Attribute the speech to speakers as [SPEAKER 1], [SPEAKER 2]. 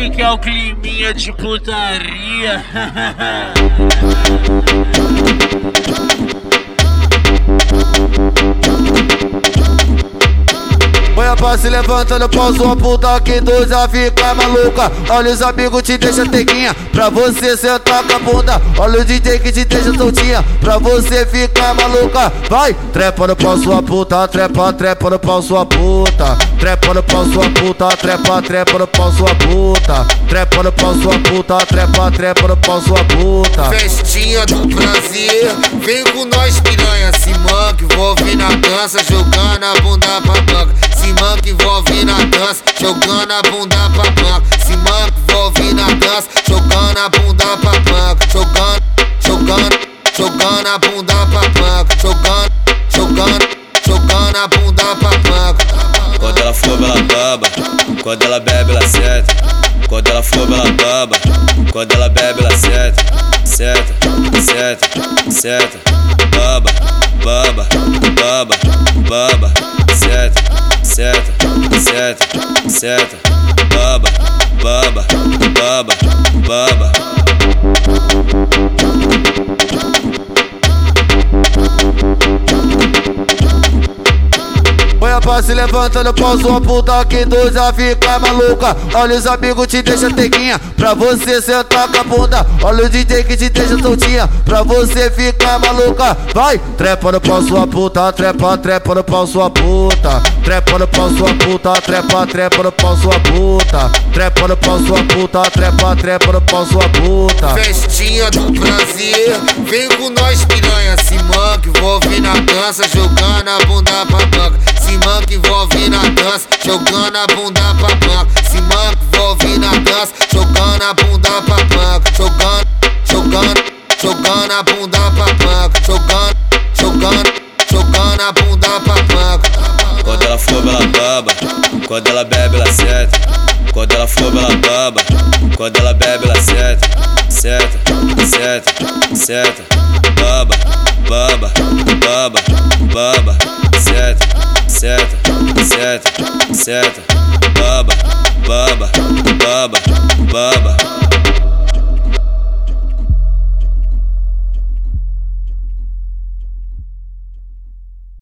[SPEAKER 1] que quer o climinha de putaria.
[SPEAKER 2] Põe a pá se levantando, pau sua puta que tu já fica maluca. Olha os amigos te deixa tequinha, pra você sentar com a bunda. Olha o DJ que te deixa soltinha, pra você ficar maluca. Vai, trepa no pau sua puta, trepa, trepa no pau sua puta. Trepa no pau sua puta, trepa, trepa no pau sua puta. Trepa no pau sua puta, trepa, trepa no pau sua puta.
[SPEAKER 3] Festinha do prazer, vem com nós piranha. Se manca, envolve na dança, jogando a bunda pra banca. Se manca, envolve na dança, jogando a bunda pra banca. Se manca, envolve na dança, jogando a bunda pra banca. Jogando, jogando, jogando a bunda pra banca. Jogando, jogando, jogando a bunda pra banca.
[SPEAKER 4] Quando ela for, ela baba. Quando ela bebe, ela senta. Quando ela for, ela baba. Quando ela bebe, ela senta. Senta, senta, senta. Baba, baba, baba, baba. Senta, senta, senta, senta. Baba, baba, baba, baba.
[SPEAKER 2] Põe a pá se levantando, pau sua puta que tu já fica maluca. Olha os amigos te deixa tequinha, pra você sentar com a bunda. Olha o DJ que te deixa soltinha, pra você ficar maluca. Vai, trepa no pau sua puta, trepa, trepa no pau sua puta. Trepa no pau sua puta, trepa, trepa no pau sua puta. Trepa no pau sua puta, trepa, trepa no pau sua puta.
[SPEAKER 3] Festinha do prazer, vem com nós piranha. Se manca, envolve na dança, jogando a bunda pra banca. Se manca, envolve na dança, jogando a bunda pra banca. Se manca, envolve na dança, jogando a bunda pra banca. Jogando, jogando, jogando a bunda pra banca. Jogando, jogando, jogando a bunda pra banca.
[SPEAKER 4] Quando ela for, ela baba. Quando ela bebe, ela senta. Quando ela for, ela baba. Quando ela bebe, ela senta. Senta, senta, senta. Baba, baba, baba, baba. Senta, senta, senta, senta. Baba, baba, baba, baba.